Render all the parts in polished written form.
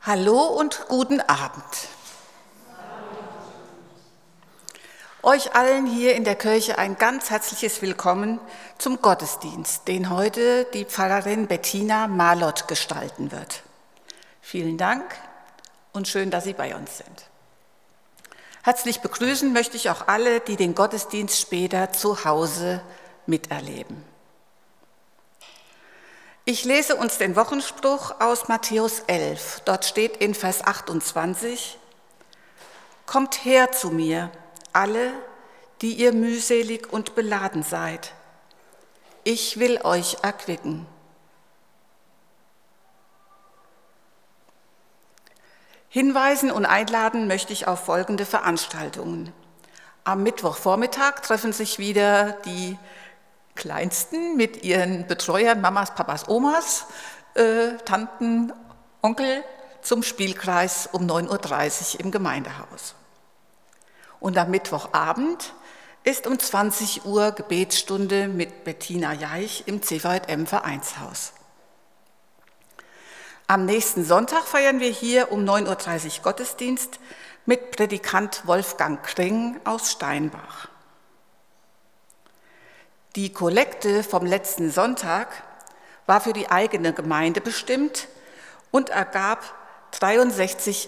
Hallo und guten Abend. Euch allen hier in der Kirche ein ganz herzliches Willkommen zum Gottesdienst, den heute die Pfarrerin Bettina Marlott gestalten wird. Vielen Dank und schön, dass Sie bei uns sind. Herzlich begrüßen möchte ich auch alle, die den Gottesdienst später zu Hause miterleben. Ich lese uns den Wochenspruch aus Matthäus 11. Dort steht in Vers 28: Kommt her zu mir, alle, die ihr mühselig und beladen seid. Ich will euch erquicken. Hinweisen und einladen möchte ich auf folgende Veranstaltungen. Am Mittwochvormittag treffen sich wieder die Kleinsten mit ihren Betreuern, Mamas, Papas, Omas, Tanten, Onkel zum Spielkreis um 9.30 Uhr im Gemeindehaus. Und am Mittwochabend ist um 20 Uhr Gebetsstunde mit Bettina Jaich im CVM-Vereinshaus. Am nächsten Sonntag feiern wir hier um 9.30 Uhr Gottesdienst mit Prädikant Wolfgang Kring aus Steinbach. Die Kollekte vom letzten Sonntag war für die eigene Gemeinde bestimmt und ergab 63,90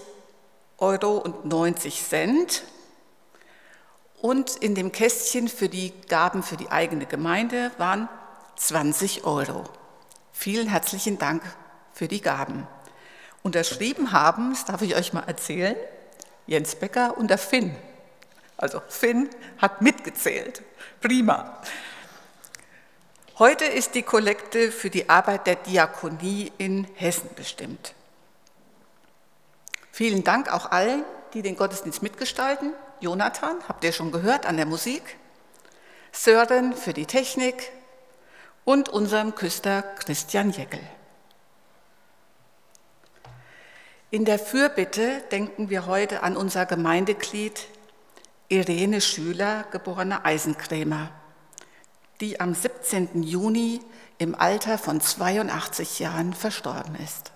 € und in dem Kästchen für die Gaben für die eigene Gemeinde waren 20 €. Vielen herzlichen Dank für die Gaben. Unterschrieben haben, das darf ich euch mal erzählen, Jens Becker und der Finn. Also Finn hat mitgezählt. Prima. Heute ist die Kollekte für die Arbeit der Diakonie in Hessen bestimmt. Vielen Dank auch allen, die den Gottesdienst mitgestalten. Jonathan, habt ihr schon gehört, an der Musik. Sören für die Technik und unserem Küster Christian Jäckel. In der Fürbitte denken wir heute an unser Gemeindeglied Irene Schüler, geborene Eisenkrämer, die am 17. Juni im Alter von 82 Jahren verstorben ist.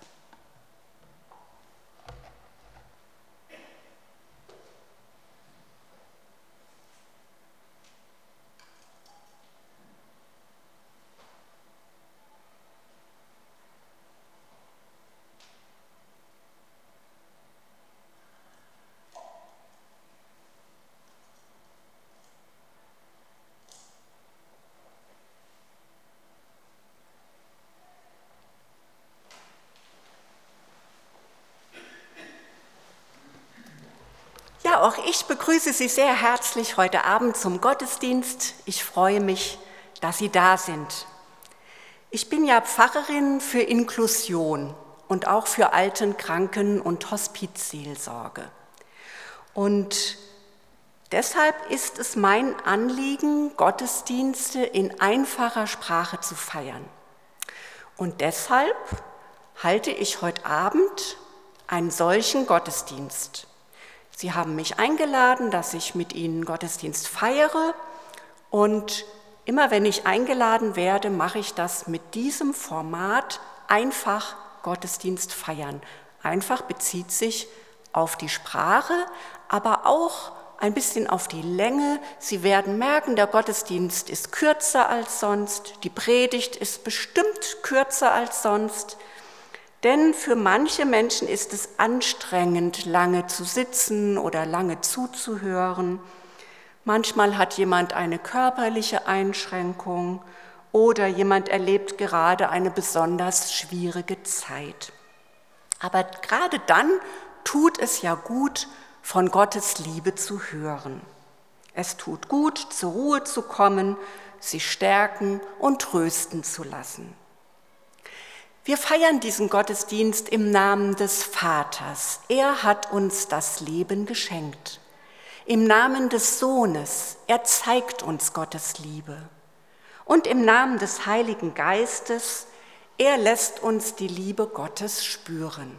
Ja, auch ich begrüße Sie sehr herzlich heute Abend zum Gottesdienst. Ich freue mich, dass Sie da sind. Ich bin ja Pfarrerin für Inklusion und auch für Alten-, Kranken- und Hospizseelsorge. Und deshalb ist es mein Anliegen, Gottesdienste in einfacher Sprache zu feiern. Und deshalb halte ich heute Abend einen solchen Gottesdienst. Sie haben mich eingeladen, dass ich mit Ihnen Gottesdienst feiere, und immer wenn ich eingeladen werde, mache ich das mit diesem Format, einfach Gottesdienst feiern. Einfach bezieht sich auf die Sprache, aber auch ein bisschen auf die Länge. Sie werden merken, der Gottesdienst ist kürzer als sonst, die Predigt ist bestimmt kürzer als sonst. Denn für manche Menschen ist es anstrengend, lange zu sitzen oder lange zuzuhören. Manchmal hat jemand eine körperliche Einschränkung oder jemand erlebt gerade eine besonders schwierige Zeit. Aber gerade dann tut es ja gut, von Gottes Liebe zu hören. Es tut gut, zur Ruhe zu kommen, sich stärken und trösten zu lassen. Wir feiern diesen Gottesdienst im Namen des Vaters. Er hat uns das Leben geschenkt. Im Namen des Sohnes. Er zeigt uns Gottes Liebe. Und im Namen des Heiligen Geistes. Er lässt uns die Liebe Gottes spüren.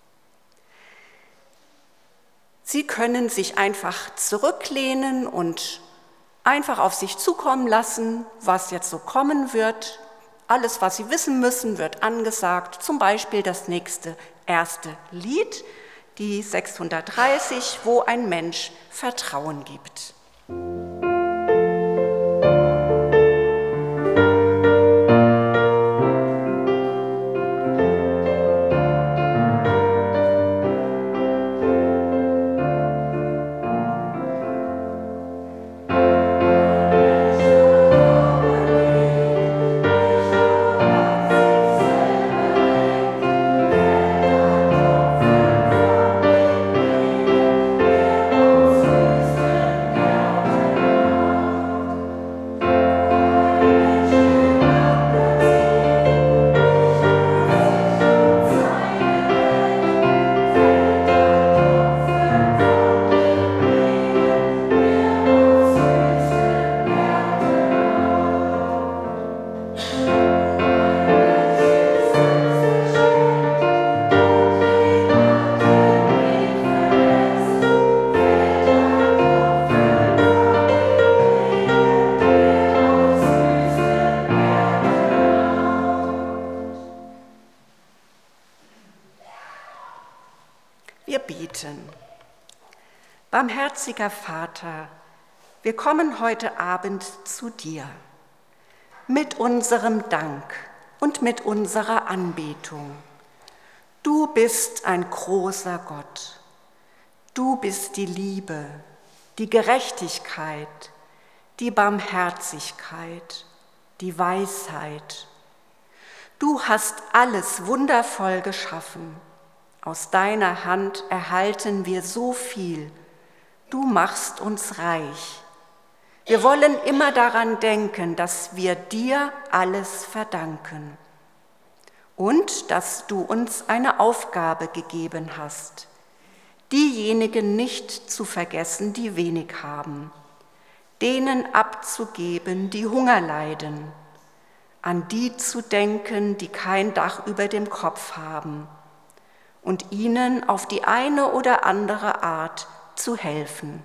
Sie können sich einfach zurücklehnen und einfach auf sich zukommen lassen, was jetzt so kommen wird. Alles, was Sie wissen müssen, wird angesagt, zum Beispiel das nächste erste Lied, die 630, wo ein Mensch Vertrauen gibt. Wir beten. Barmherziger Vater, wir kommen heute Abend zu dir mit unserem Dank und mit unserer Anbetung. Du bist ein großer Gott. Du bist die Liebe, die Gerechtigkeit, die Barmherzigkeit, die Weisheit. Du hast alles wundervoll geschaffen. Aus deiner Hand erhalten wir so viel. Du machst uns reich. Wir wollen immer daran denken, dass wir dir alles verdanken und dass du uns eine Aufgabe gegeben hast, diejenigen nicht zu vergessen, die wenig haben, denen abzugeben, die Hunger leiden, an die zu denken, die kein Dach über dem Kopf haben, und ihnen auf die eine oder andere Art zu helfen.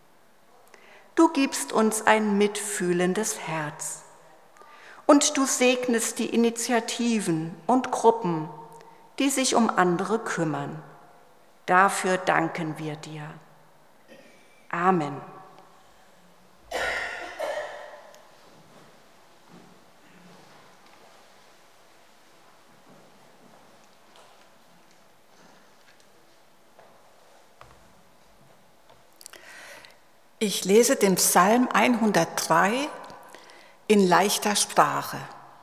Du gibst uns ein mitfühlendes Herz und du segnest die Initiativen und Gruppen, die sich um andere kümmern. Dafür danken wir dir. Amen. Ich lese den Psalm 103 in leichter Sprache.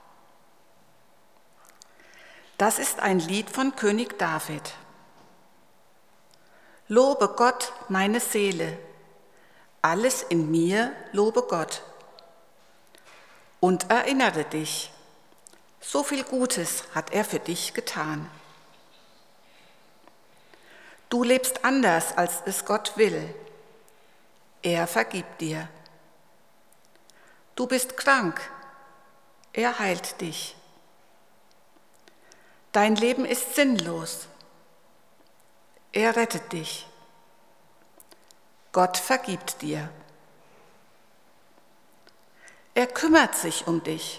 Das ist ein Lied von König David. Lobe Gott, meine Seele, alles in mir lobe Gott. Und erinnere dich, so viel Gutes hat er für dich getan. Du lebst anders, als es Gott will. Er vergibt dir. Du bist krank, er heilt dich. Dein Leben ist sinnlos, er rettet dich. Gott vergibt dir. Er kümmert sich um dich.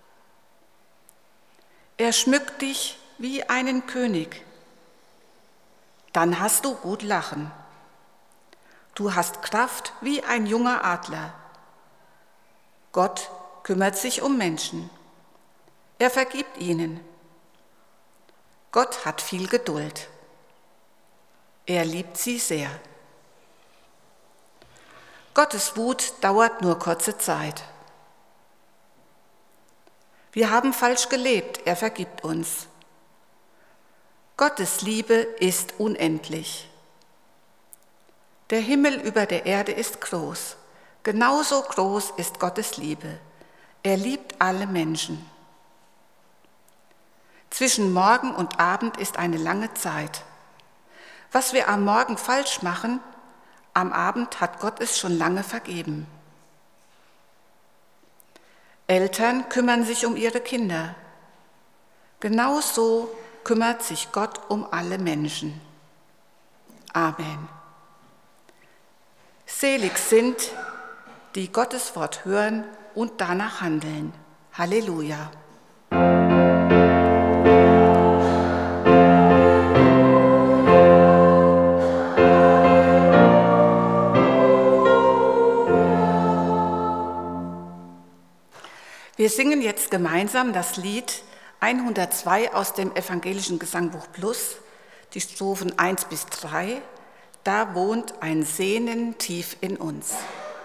Er schmückt dich wie einen König. Dann hast du gut lachen. Du hast Kraft wie ein junger Adler. Gott kümmert sich um Menschen. Er vergibt ihnen. Gott hat viel Geduld. Er liebt sie sehr. Gottes Wut dauert nur kurze Zeit. Wir haben falsch gelebt, er vergibt uns. Gottes Liebe ist unendlich. Der Himmel über der Erde ist groß. Genauso groß ist Gottes Liebe. Er liebt alle Menschen. Zwischen Morgen und Abend ist eine lange Zeit. Was wir am Morgen falsch machen, am Abend hat Gott es schon lange vergeben. Eltern kümmern sich um ihre Kinder. Genauso kümmert sich Gott um alle Menschen. Amen. Selig sind, die Gottes Wort hören und danach handeln. Halleluja. Wir singen jetzt gemeinsam das Lied 102 aus dem Evangelischen Gesangbuch Plus, die Strophen 1 bis 3. Da wohnt ein Sehnen tief in uns.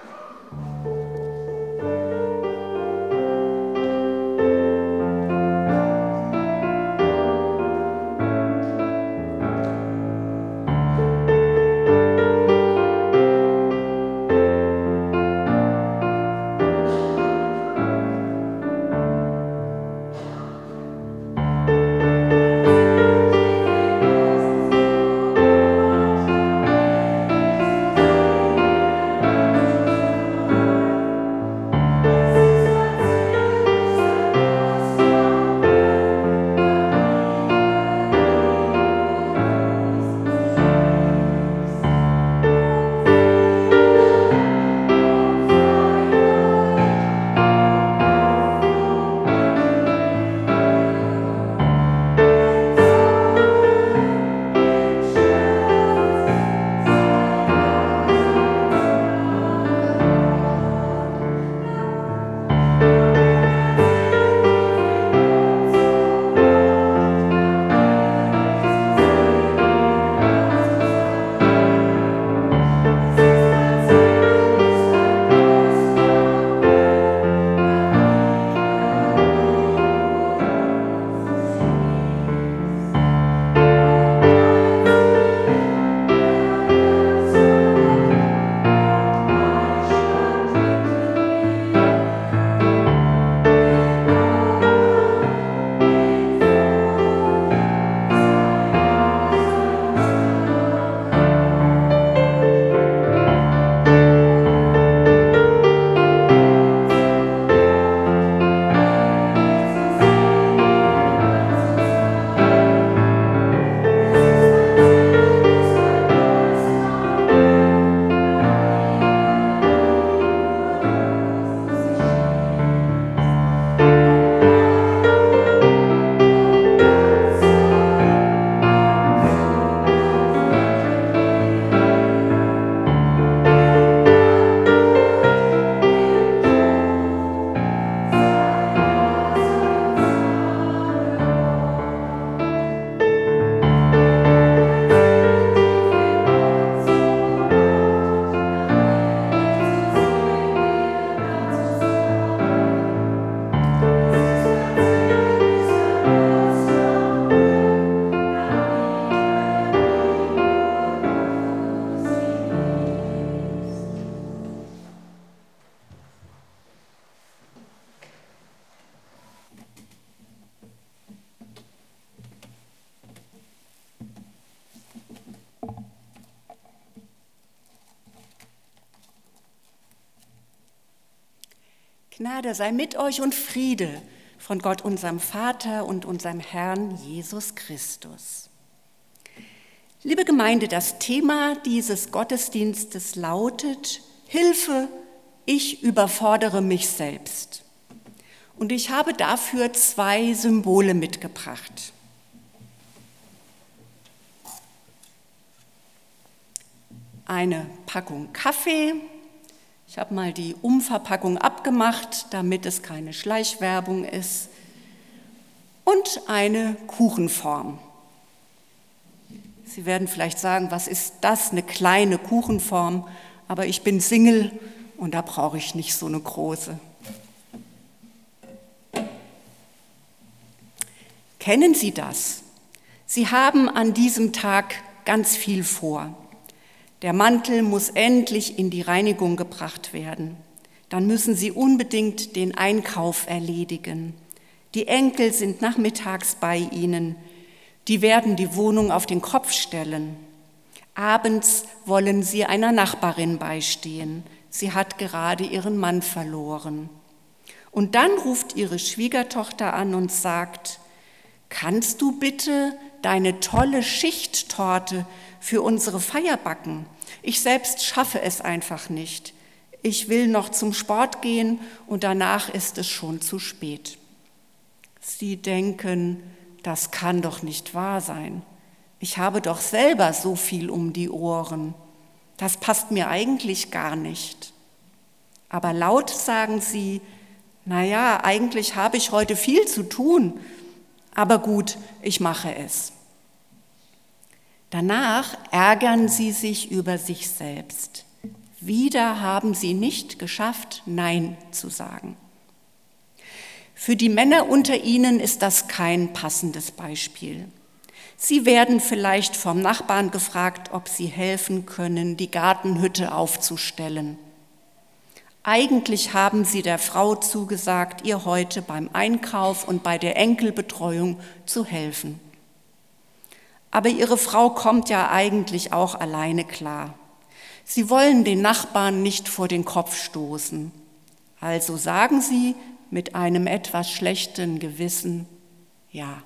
Gnade sei mit euch und Friede von Gott, unserem Vater und unserem Herrn Jesus Christus. Liebe Gemeinde, das Thema dieses Gottesdienstes lautet: Hilfe, ich überfordere mich selbst. Und ich habe dafür 2 Symbole mitgebracht. Eine Packung Kaffee. Ich habe mal die Umverpackung abgemacht, damit es keine Schleichwerbung ist. Und eine Kuchenform. Sie werden vielleicht sagen, was ist das, eine kleine Kuchenform? Aber ich bin Single und da brauche ich nicht so eine große. Kennen Sie das? Sie haben an diesem Tag ganz viel vor. Der Mantel muss endlich in die Reinigung gebracht werden. Dann müssen Sie unbedingt den Einkauf erledigen. Die Enkel sind nachmittags bei Ihnen. Die werden die Wohnung auf den Kopf stellen. Abends wollen Sie einer Nachbarin beistehen. Sie hat gerade ihren Mann verloren. Und dann ruft Ihre Schwiegertochter an und sagt: Kannst du bitte deine tolle Schichttorte für unsere Feier backen? Ich selbst schaffe es einfach nicht. Ich will noch zum Sport gehen und danach ist es schon zu spät. Sie denken, das kann doch nicht wahr sein. Ich habe doch selber so viel um die Ohren. Das passt mir eigentlich gar nicht. Aber laut sagen Sie: naja, eigentlich habe ich heute viel zu tun, aber gut, ich mache es. Danach ärgern sie sich über sich selbst. Wieder haben sie nicht geschafft, Nein zu sagen. Für die Männer unter ihnen ist das kein passendes Beispiel. Sie werden vielleicht vom Nachbarn gefragt, ob sie helfen können, die Gartenhütte aufzustellen. Eigentlich haben sie der Frau zugesagt, ihr heute beim Einkauf und bei der Enkelbetreuung zu helfen. Aber ihre Frau kommt ja eigentlich auch alleine klar. Sie wollen den Nachbarn nicht vor den Kopf stoßen. Also sagen sie mit einem etwas schlechten Gewissen ja.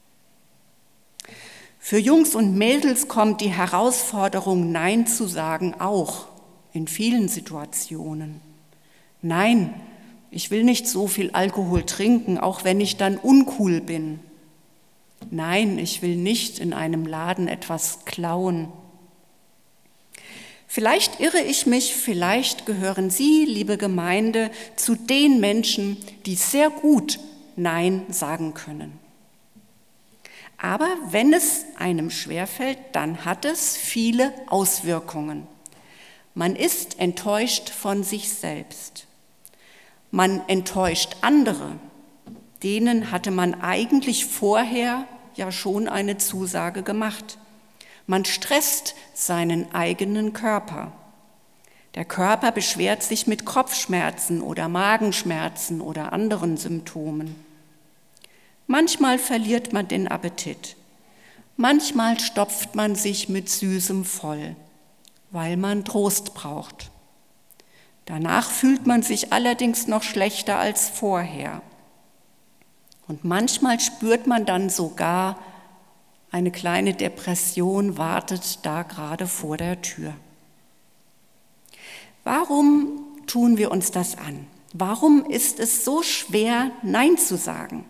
Für Jungs und Mädels kommt die Herausforderung, Nein zu sagen, auch in vielen Situationen. Nein, ich will nicht so viel Alkohol trinken, auch wenn ich dann uncool bin. Nein, ich will nicht in einem Laden etwas klauen. Vielleicht irre ich mich, vielleicht gehören Sie, liebe Gemeinde, zu den Menschen, die sehr gut Nein sagen können. Aber wenn es einem schwerfällt, dann hat es viele Auswirkungen. Man ist enttäuscht von sich selbst. Man enttäuscht andere. Denen hatte man eigentlich vorher ja schon eine Zusage gemacht. Man stresst seinen eigenen Körper. Der Körper beschwert sich mit Kopfschmerzen oder Magenschmerzen oder anderen Symptomen. Manchmal verliert man den Appetit. Manchmal stopft man sich mit Süßem voll, weil man Trost braucht. Danach fühlt man sich allerdings noch schlechter als vorher. Und manchmal spürt man dann sogar, eine kleine Depression wartet da gerade vor der Tür. Warum tun wir uns das an? Warum ist es so schwer, Nein zu sagen?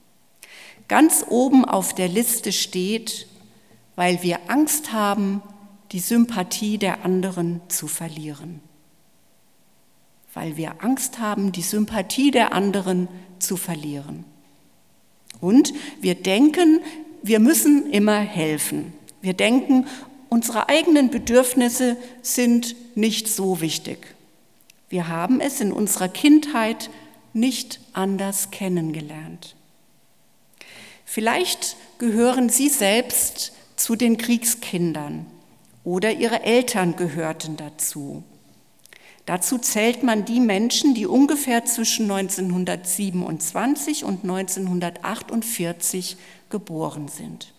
Ganz oben auf der Liste steht, weil wir Angst haben, die Sympathie der anderen zu verlieren. Weil wir Angst haben, die Sympathie der anderen zu verlieren. Und wir denken, wir müssen immer helfen. Wir denken, unsere eigenen Bedürfnisse sind nicht so wichtig. Wir haben es in unserer Kindheit nicht anders kennengelernt. Vielleicht gehören Sie selbst zu den Kriegskindern oder Ihre Eltern gehörten dazu. Dazu zählt man die Menschen, die ungefähr zwischen 1927 und 1948 geboren sind.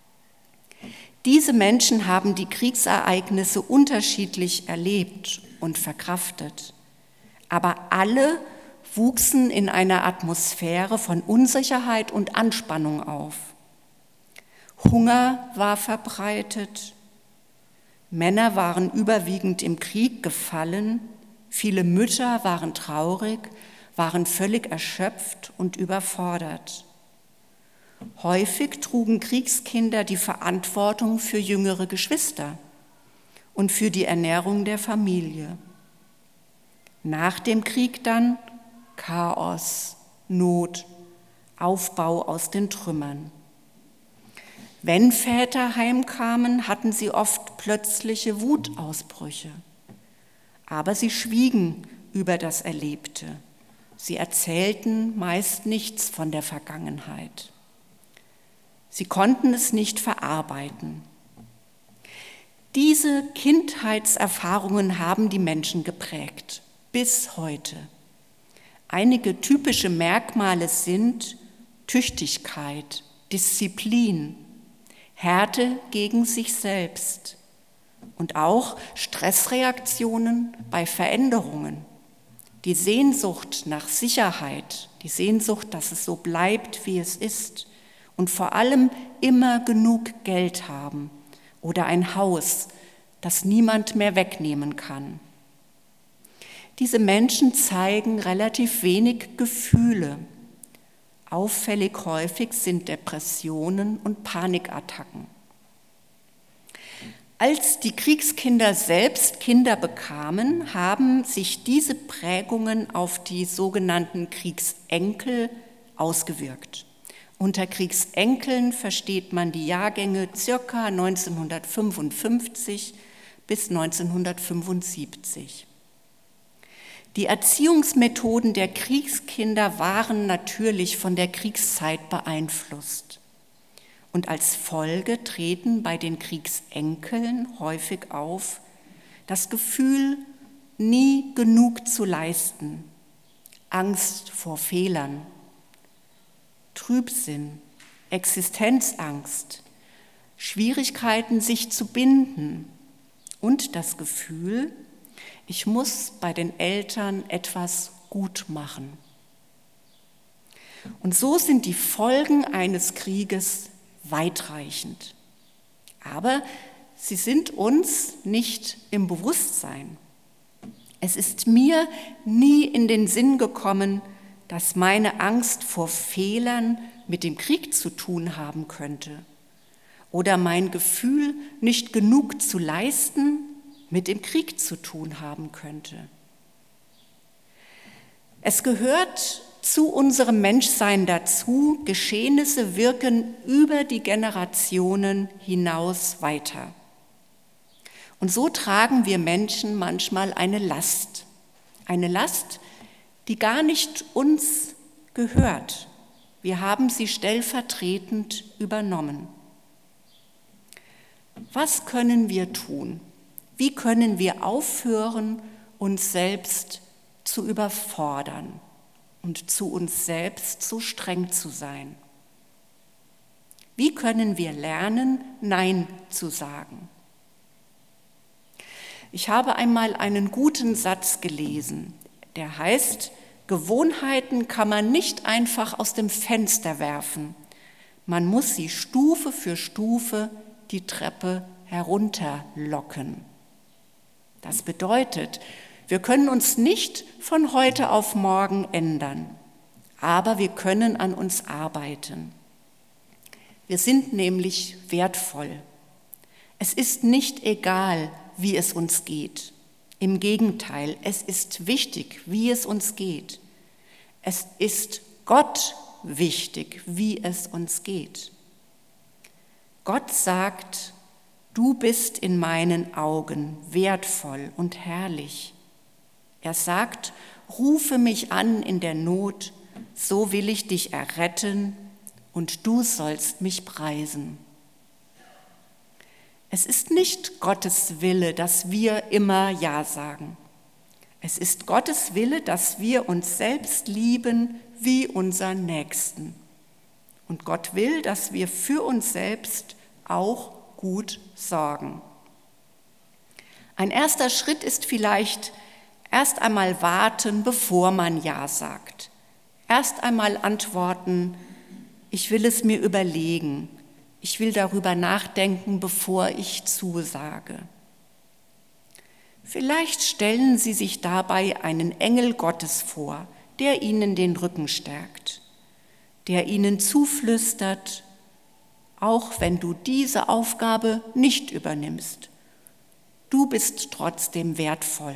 Diese Menschen haben die Kriegsereignisse unterschiedlich erlebt und verkraftet. Aber alle wuchsen in einer Atmosphäre von Unsicherheit und Anspannung auf. Hunger war verbreitet, Männer waren überwiegend im Krieg gefallen, viele Mütter waren traurig, waren völlig erschöpft und überfordert. Häufig trugen Kriegskinder die Verantwortung für jüngere Geschwister und für die Ernährung der Familie. Nach dem Krieg dann Chaos, Not, Aufbau aus den Trümmern. Wenn Väter heimkamen, hatten sie oft plötzliche Wutausbrüche. Aber sie schwiegen über das Erlebte. Sie erzählten meist nichts von der Vergangenheit. Sie konnten es nicht verarbeiten. Diese Kindheitserfahrungen haben die Menschen geprägt, bis heute. Einige typische Merkmale sind Tüchtigkeit, Disziplin, Härte gegen sich selbst und auch Stressreaktionen bei Veränderungen. Die Sehnsucht nach Sicherheit, die Sehnsucht, dass es so bleibt, wie es ist und vor allem immer genug Geld haben oder ein Haus, das niemand mehr wegnehmen kann. Diese Menschen zeigen relativ wenig Gefühle. Auffällig häufig sind Depressionen und Panikattacken. Als die Kriegskinder selbst Kinder bekamen, haben sich diese Prägungen auf die sogenannten Kriegsenkel ausgewirkt. Unter Kriegsenkeln versteht man die Jahrgänge ca. 1955 bis 1975. Die Erziehungsmethoden der Kriegskinder waren natürlich von der Kriegszeit beeinflusst. Und als Folge treten bei den Kriegsenkeln häufig auf das Gefühl, nie genug zu leisten, Angst vor Fehlern, Trübsinn, Existenzangst, Schwierigkeiten, sich zu binden und das Gefühl, ich muss bei den Eltern etwas gut machen. Und so sind die Folgen eines Krieges weitreichend. Aber sie sind uns nicht im Bewusstsein. Es ist mir nie in den Sinn gekommen, dass meine Angst vor Fehlern mit dem Krieg zu tun haben könnte oder mein Gefühl, nicht genug zu leisten, mit dem Krieg zu tun haben könnte. Es gehört zu unserem Menschsein dazu, Geschehnisse wirken über die Generationen hinaus weiter. Und so tragen wir Menschen manchmal eine Last, die gar nicht uns gehört. Wir haben sie stellvertretend übernommen. Was können wir tun? Wie können wir aufhören, uns selbst zu überfordern und zu uns selbst so streng zu sein? Wie können wir lernen, Nein zu sagen? Ich habe einmal einen guten Satz gelesen, der heißt, Gewohnheiten kann man nicht einfach aus dem Fenster werfen. Man muss sie Stufe für Stufe die Treppe herunterlocken. Das bedeutet, wir können uns nicht von heute auf morgen ändern, aber wir können an uns arbeiten. Wir sind nämlich wertvoll. Es ist nicht egal, wie es uns geht. Im Gegenteil, es ist wichtig, wie es uns geht. Es ist Gott wichtig, wie es uns geht. Gott sagt, du bist in meinen Augen wertvoll und herrlich. Er sagt, rufe mich an in der Not, so will ich dich erretten und du sollst mich preisen. Es ist nicht Gottes Wille, dass wir immer Ja sagen. Es ist Gottes Wille, dass wir uns selbst lieben wie unseren Nächsten. Und Gott will, dass wir für uns selbst auch gut sorgen. Ein erster Schritt ist vielleicht erst einmal warten, bevor man Ja sagt. Erst einmal antworten, ich will es mir überlegen. Ich will darüber nachdenken, bevor ich zusage. Vielleicht stellen Sie sich dabei einen Engel Gottes vor, der Ihnen den Rücken stärkt, der Ihnen zuflüstert, auch wenn du diese Aufgabe nicht übernimmst. Du bist trotzdem wertvoll.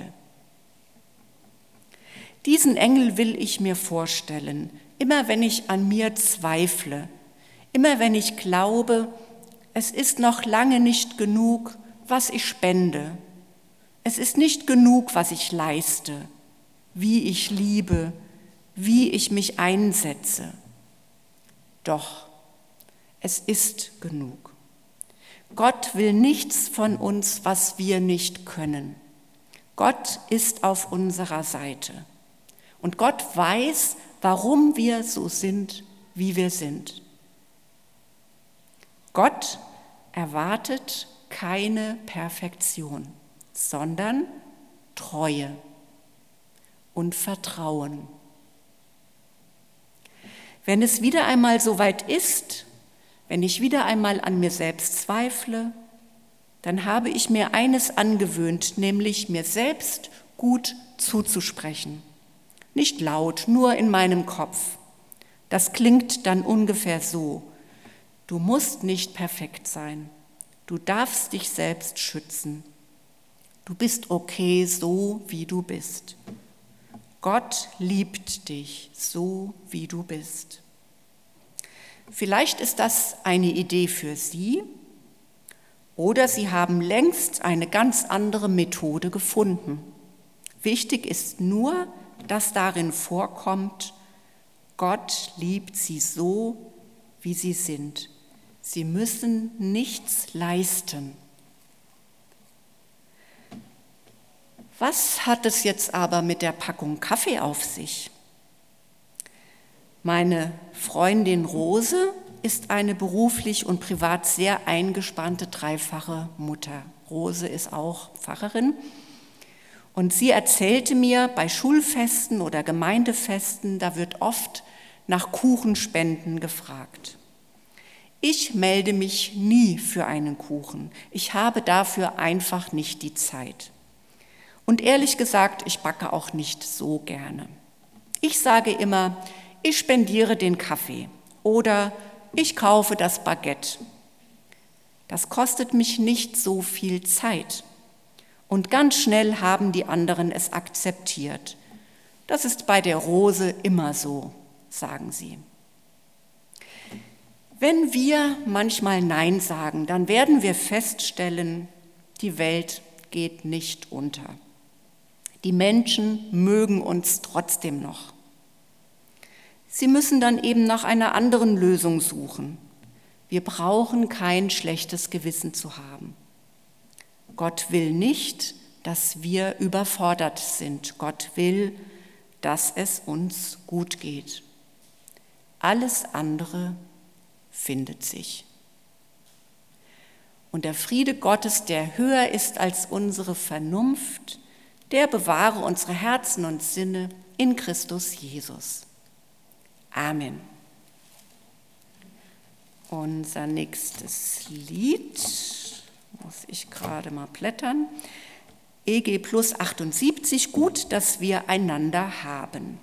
Diesen Engel will ich mir vorstellen, immer wenn ich an mir zweifle, immer wenn ich glaube, es ist noch lange nicht genug, was ich spende. Es ist nicht genug, was ich leiste, wie ich liebe, wie ich mich einsetze. Doch, es ist genug. Gott will nichts von uns, was wir nicht können. Gott ist auf unserer Seite. Und Gott weiß, warum wir so sind, wie wir sind. Gott erwartet keine Perfektion, sondern Treue und Vertrauen. Wenn es wieder einmal so weit ist, wenn ich wieder einmal an mir selbst zweifle, dann habe ich mir eines angewöhnt, nämlich mir selbst gut zuzusprechen. Nicht laut, nur in meinem Kopf. Das klingt dann ungefähr so: Du musst nicht perfekt sein. Du darfst dich selbst schützen. Du bist okay, so wie du bist. Gott liebt dich, so wie du bist. Vielleicht ist das eine Idee für Sie oder Sie haben längst eine ganz andere Methode gefunden. Wichtig ist nur, dass darin vorkommt, Gott liebt Sie so, wie Sie sind. Sie müssen nichts leisten. Was hat es jetzt aber mit der Packung Kaffee auf sich? Meine Freundin Rose ist eine beruflich und privat sehr eingespannte dreifache Mutter. Rose ist auch Pfarrerin und sie erzählte mir, bei Schulfesten oder Gemeindefesten, da wird oft nach Kuchenspenden gefragt. Ich melde mich nie für einen Kuchen. Ich habe dafür einfach nicht die Zeit. Und ehrlich gesagt, ich backe auch nicht so gerne. Ich sage immer, ich spendiere den Kaffee oder ich kaufe das Baguette. Das kostet mich nicht so viel Zeit. Und ganz schnell haben die anderen es akzeptiert. Das ist bei der Rose immer so, sagen sie. Wenn wir manchmal Nein sagen, dann werden wir feststellen, die Welt geht nicht unter. Die Menschen mögen uns trotzdem noch. Sie müssen dann eben nach einer anderen Lösung suchen. Wir brauchen kein schlechtes Gewissen zu haben. Gott will nicht, dass wir überfordert sind. Gott will, dass es uns gut geht. Alles andere findet sich. Und der Friede Gottes, der höher ist als unsere Vernunft, der bewahre unsere Herzen und Sinne in Christus Jesus. Amen. Unser nächstes Lied, muss ich gerade mal blättern, EG Plus 78, gut, dass wir einander haben.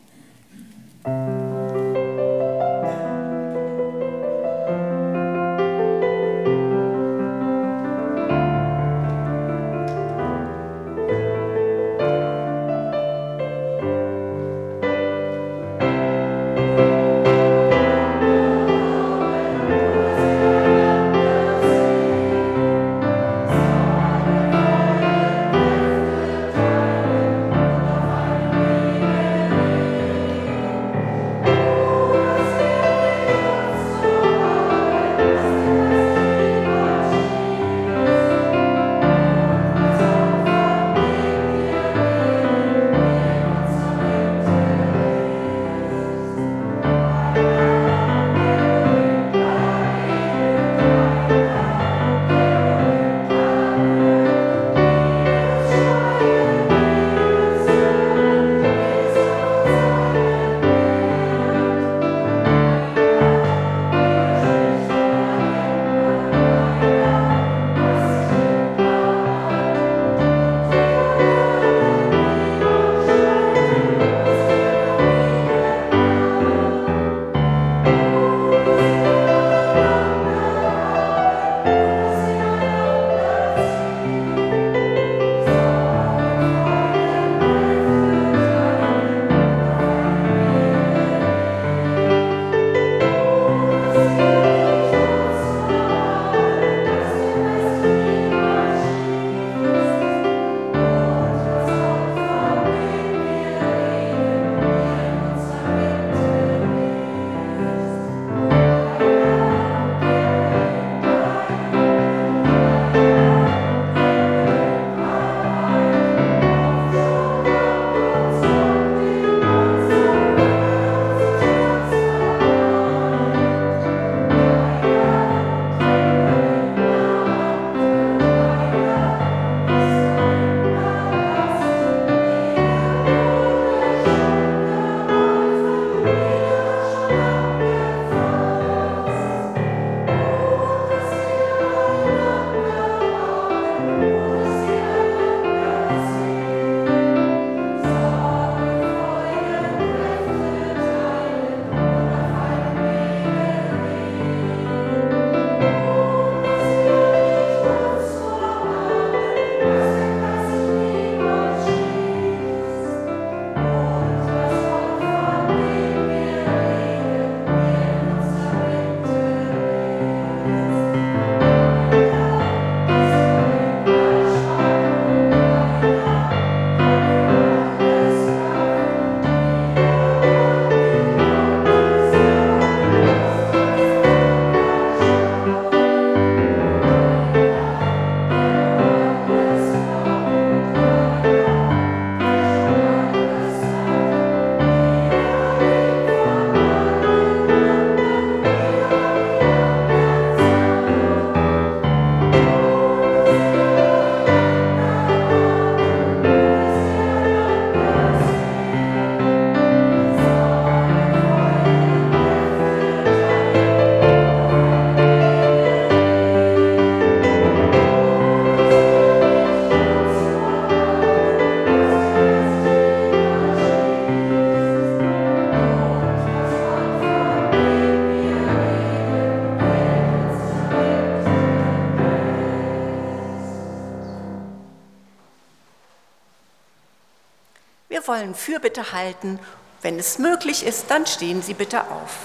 Wir wollen Fürbitte halten. Wenn es möglich ist, dann stehen Sie bitte auf.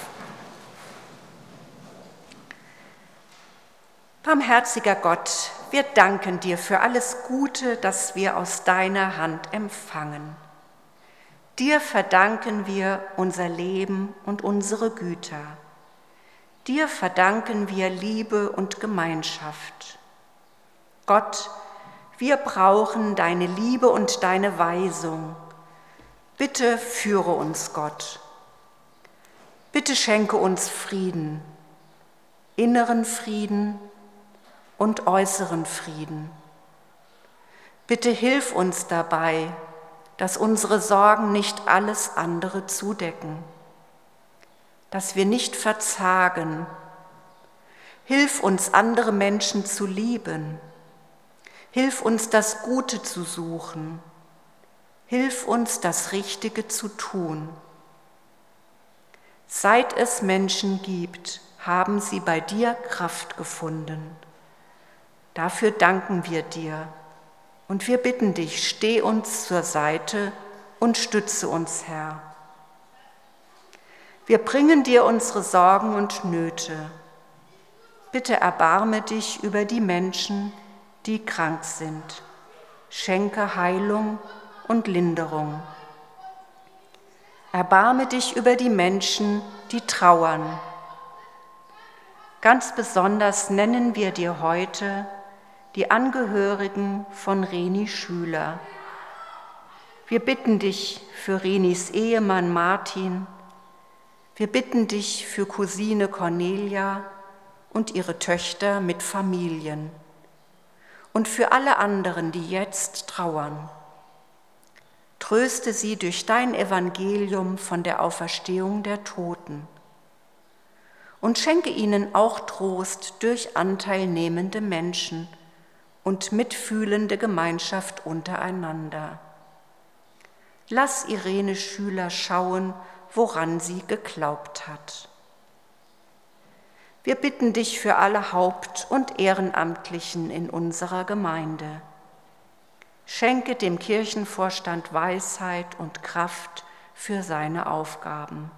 Barmherziger Gott, wir danken dir für alles Gute, das wir aus deiner Hand empfangen. Dir verdanken wir unser Leben und unsere Güter. Dir verdanken wir Liebe und Gemeinschaft. Gott, wir brauchen deine Liebe und deine Weisung. Bitte führe uns, Gott. Bitte schenke uns Frieden, inneren Frieden und äußeren Frieden. Bitte hilf uns dabei, dass unsere Sorgen nicht alles andere zudecken, dass wir nicht verzagen. Hilf uns, andere Menschen zu lieben. Hilf uns, das Gute zu suchen. Hilf uns, das Richtige zu tun. Seit es Menschen gibt, haben sie bei dir Kraft gefunden. Dafür danken wir dir und wir bitten dich, steh uns zur Seite und stütze uns, Herr. Wir bringen dir unsere Sorgen und Nöte. Bitte erbarme dich über die Menschen, die krank sind. Schenke Heilung und Linderung. Erbarme dich über die Menschen, die trauern. Ganz besonders nennen wir dir heute die Angehörigen von Reni Schüler. Wir bitten dich für Renis Ehemann Martin. Wir bitten dich für Cousine Cornelia und ihre Töchter mit Familien und für alle anderen, die jetzt trauern. Tröste sie durch dein Evangelium von der Auferstehung der Toten und schenke ihnen auch Trost durch anteilnehmende Menschen und mitfühlende Gemeinschaft untereinander. Lass Irene Schüler schauen, woran sie geglaubt hat. Wir bitten dich für alle Haupt- und Ehrenamtlichen in unserer Gemeinde. Schenke dem Kirchenvorstand Weisheit und Kraft für seine Aufgaben.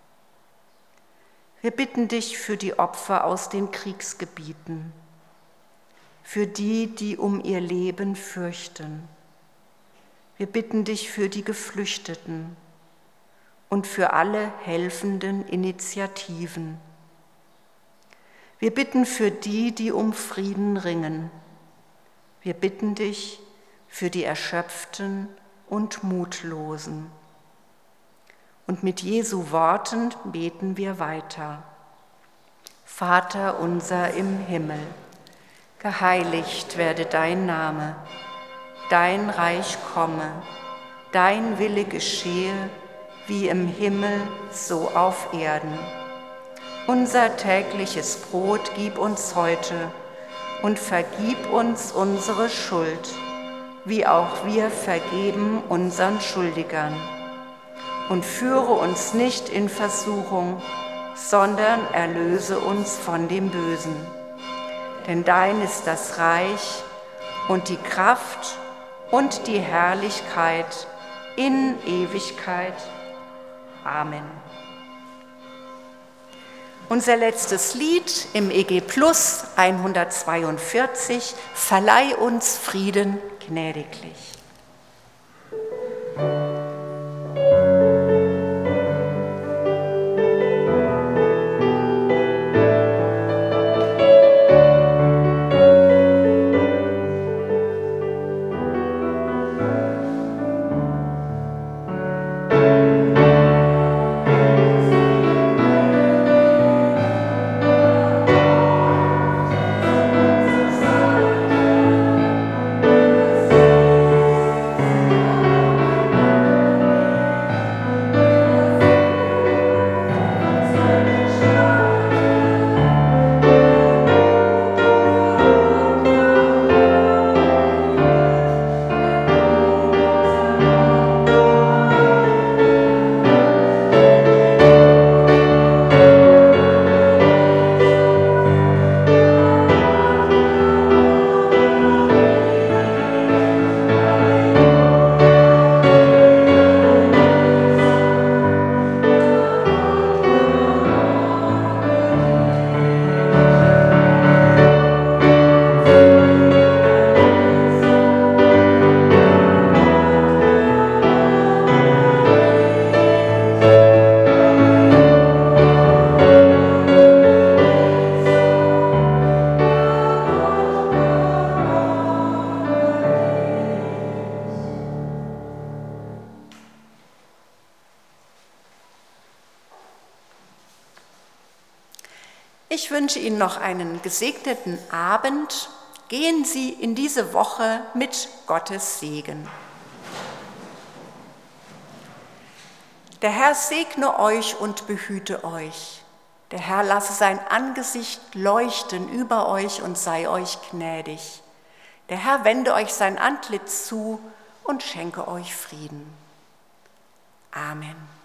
Wir bitten dich für die Opfer aus den Kriegsgebieten, für die, die um ihr Leben fürchten. Wir bitten dich für die Geflüchteten und für alle helfenden Initiativen. Wir bitten für die, die um Frieden ringen. Wir bitten dich für die Erschöpften und Mutlosen. Und mit Jesu Worten beten wir weiter. Vater unser im Himmel, geheiligt werde dein Name, dein Reich komme, dein Wille geschehe, wie im Himmel, so auf Erden. Unser tägliches Brot gib uns heute und vergib uns unsere Schuld, wie auch wir vergeben unseren Schuldigern. Und führe uns nicht in Versuchung, sondern erlöse uns von dem Bösen. Denn dein ist das Reich und die Kraft und die Herrlichkeit in Ewigkeit. Amen. Unser letztes Lied im EG Plus 142, Verleih uns Frieden gnädiglich. Ich wünsche Ihnen noch einen gesegneten Abend. Gehen Sie in diese Woche mit Gottes Segen. Der Herr segne euch und behüte euch. Der Herr lasse sein Angesicht leuchten über euch und sei euch gnädig. Der Herr wende euch sein Antlitz zu und schenke euch Frieden. Amen.